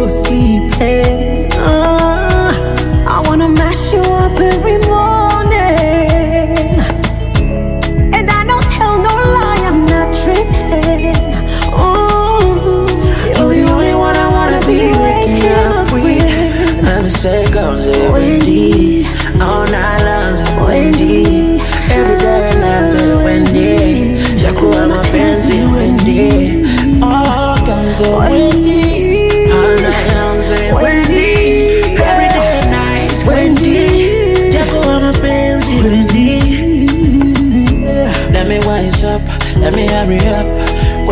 you're sleeping. I wanna mash you up every morning, and I don't tell no lie, I'm not tripping. You're the only one I wanna be waking up with. Let me say goes it Wendy, all night long say Wendy, every day night say Wendy, Jakuwa mapenzi Wendy, all guns say Wendy, all night long say Wendy, every day night Wendy, Jakuwa mapenzi Wendy. Let me wise up, let me hurry up.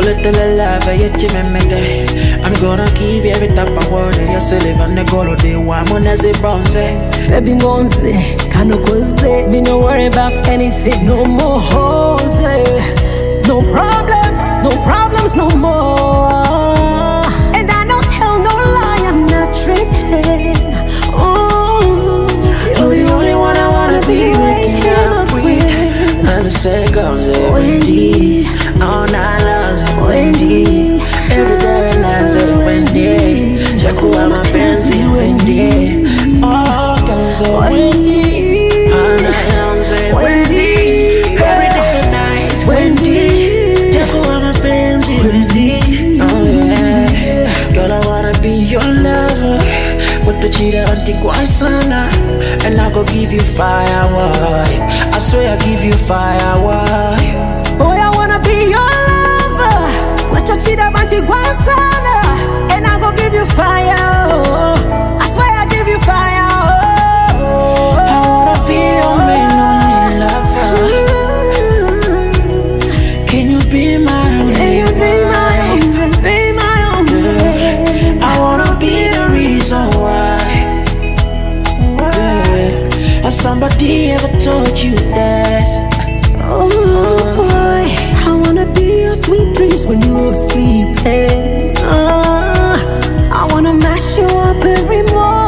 I'm gonna give you every type of word. You say live on the goal of the one when I say bronze. Baby gonze, kano koze. Me no worry about anything. No more hoes, no problems no more. And I don't tell no lie, I'm not tripping. You're the only one I wanna be waking up with. Let me say goes Wendy, all night long say Wendy, every day night say Wendy, Jakuwa mapenzi Wendy, all guns say Wendy, all night long say Wendy, every day night Wendy, Jakuwa mapenzi Wendy. Oh yeah, girl I wanna be your lover, watuchira antigua sana, and I go give you fire, why? I swear I give you fire, why? Boy, I wanna be your lover. What you cheat about you sana, and I go give you fire. Oh. I swear I give you fire. Oh. I wanna be your main only lover. Can you be my only? Can you be my only? Be my only. I wanna be the reason why. Has somebody ever told you that? Oh boy, I wanna be your sweet dreams when you're sleeping. I wanna mash you up every morning.